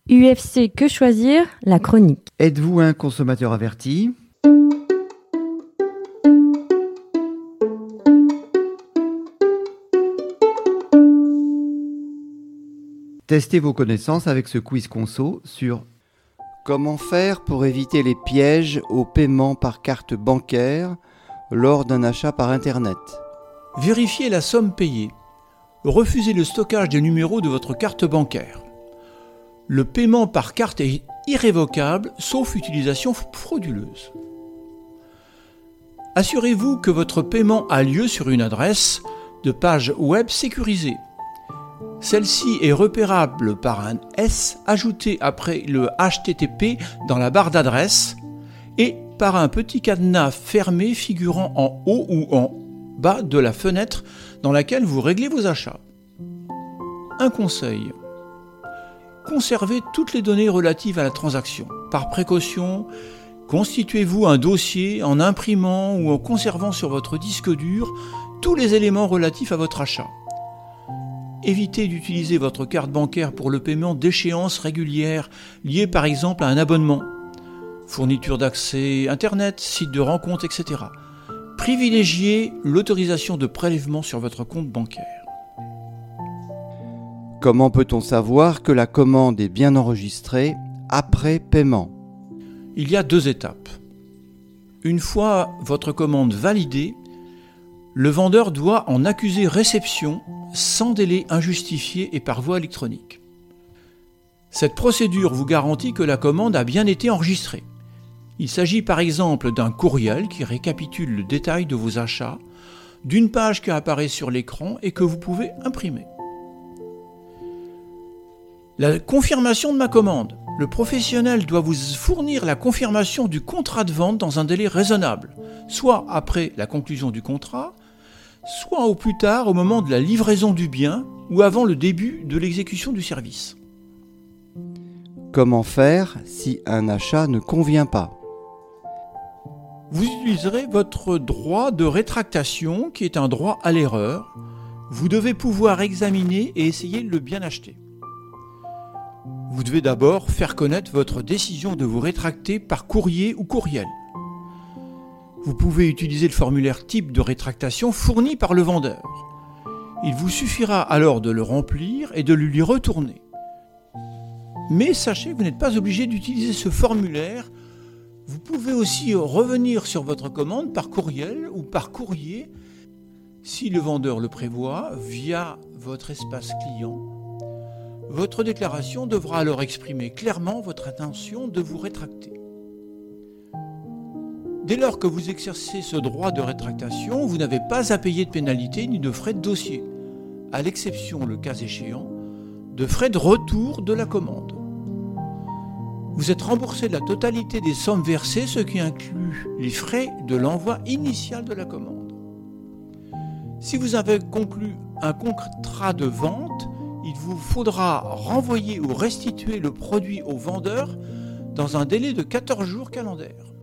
UFC Que choisir? La chronique. Êtes-vous un consommateur averti ? Testez vos connaissances avec ce quiz conso sur comment faire pour éviter les pièges au paiement par carte bancaire lors d'un achat par Internet. Vérifiez la somme payée. Refusez le stockage des numéros de votre carte bancaire. Le paiement par carte est irrévocable, sauf utilisation frauduleuse. Assurez-vous que votre paiement a lieu sur une adresse de page web sécurisée. Celle-ci est repérable par un S ajouté après le HTTP dans la barre d'adresse et par un petit cadenas fermé figurant en haut ou en bas de la fenêtre dans laquelle vous réglez vos achats. Un conseil. Conservez toutes les données relatives à la transaction. Par précaution, constituez-vous un dossier en imprimant ou en conservant sur votre disque dur tous les éléments relatifs à votre achat. Évitez d'utiliser votre carte bancaire pour le paiement d'échéances régulières liées par exemple à un abonnement, fourniture d'accès Internet, site de rencontres, etc. Privilégiez l'autorisation de prélèvement sur votre compte bancaire. Comment peut-on savoir que la commande est bien enregistrée après paiement ? Il y a 2 étapes. Une fois votre commande validée, le vendeur doit en accuser réception sans délai injustifié et par voie électronique. Cette procédure vous garantit que la commande a bien été enregistrée. Il s'agit par exemple d'un courriel qui récapitule le détail de vos achats, d'une page qui apparaît sur l'écran et que vous pouvez imprimer. La confirmation de ma commande. Le professionnel doit vous fournir la confirmation du contrat de vente dans un délai raisonnable, soit après la conclusion du contrat, soit au plus tard au moment de la livraison du bien ou avant le début de l'exécution du service. Comment faire si un achat ne convient pas ? Vous utiliserez votre droit de rétractation qui est un droit à l'erreur. Vous devez pouvoir examiner et essayer de le bien acheter. Vous devez d'abord faire connaître votre décision de vous rétracter par courrier ou courriel. Vous pouvez utiliser le formulaire type de rétractation fourni par le vendeur. Il vous suffira alors de le remplir et de le lui retourner. Mais sachez que vous n'êtes pas obligé d'utiliser ce formulaire. Vous pouvez aussi revenir sur votre commande par courriel ou par courrier si le vendeur le prévoit via votre espace client. Votre déclaration devra alors exprimer clairement votre intention de vous rétracter. Dès lors que vous exercez ce droit de rétractation, vous n'avez pas à payer de pénalité ni de frais de dossier, à l'exception, le cas échéant, de frais de retour de la commande. Vous êtes remboursé de la totalité des sommes versées, ce qui inclut les frais de l'envoi initial de la commande. Si vous avez conclu un contrat de vente, il vous faudra renvoyer ou restituer le produit au vendeur dans un délai de 14 jours calendaires.